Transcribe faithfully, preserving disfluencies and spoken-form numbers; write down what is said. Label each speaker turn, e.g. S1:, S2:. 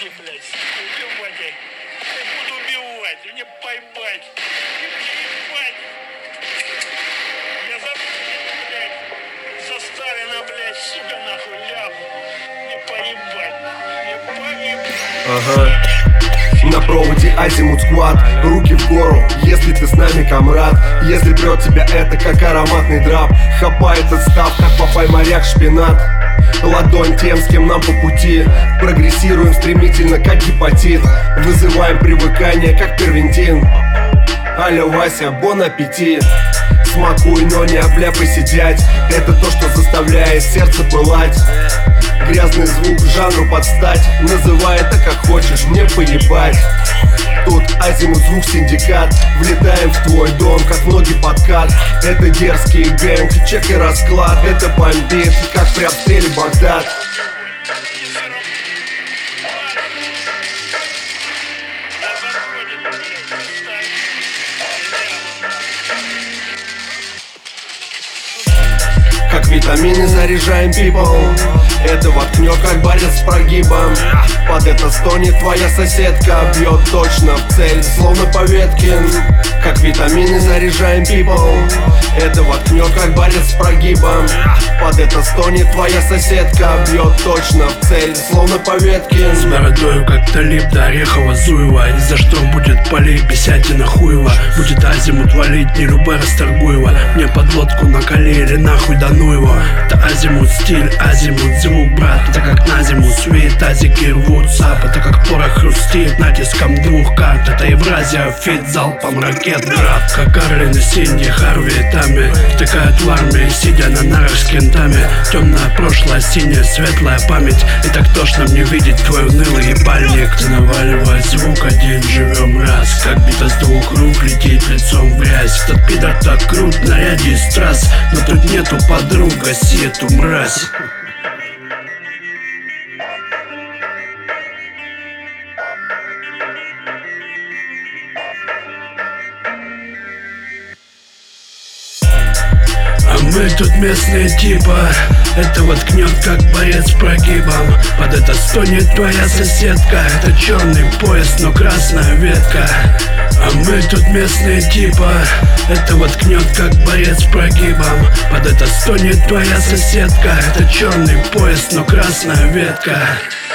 S1: Ой, блядь, убивать их. Я буду убивать, мне поймать. Не поебать. Я забыл, блядь, за Сталина, блядь, сука, нахуй, ляп. Не поебать, не поебать.
S2: Ага. На проводе Азимут Сквад, руки в гору, если ты с нами, комрад. Если прет тебя это, как ароматный драп, хапает отстав, как папай моряк шпинат. Ладонь тем, с кем нам по пути. Прогрессируем стремительно, как гепатит. Вызываем привыкание, как первентин. Алло, Вася, бон аппетит. Смакуй, но не обляпай сидять. Это то, что заставляет сердце пылать. Грязный звук жанру подстать. Называй это как хочешь, мне поебать. Тут Азимут звук синдикат. Влетаем в твой дом, как ноги подкат. Это дерзкий гэнг, чек и расклад. Это бомбит, как при обстреле Багдад. Как витамины заряжаем people. Это воткнет, как борец с прогибом. Под это стонет твоя соседка. Бьет точно в цель, словно по ветке. Как витамины заряжаем people. Это воткнет, как борец с прогибом. Под это стонет твоя соседка. Бьет точно в цель, словно по ветке.
S3: С бородою, как Талиб до Орехова-Зуева. И за что будет полей, Бесятина Хуева. Будет Азимут валить, не любой Расторгуева. Мне подводку накалили, нахуй да ну его. Это Азимут стиль, Азимут звук, брат. Это как на зиму свет, азики рвут сап. Это как порох хрустит натиском двух карт. Это Евразия, фит, залпом ракет, брат. Как Арлин и Синди, Харви и Тами втыкают в армии, сидя на нарах с кентами. Темное прошлое, синяя, светлая память. И так тошно мне видеть твой унылый ебальник. Ты наваливай звук один, живем раз. Как бита с двух рук летит лицом в грязь. Тот пидор так крут, наряде из трасс. Но тут нету подруг, гаси эту мразь. Мы тут местные типа. Это воткнет, как борец с прогибом. Под это стонет твоя соседка. Это черный пояс, но красная ветка. А мы тут местные типа. Это воткнет, как борец с прогибом. Под это стонет твоя соседка. Это черный пояс, но красная ветка.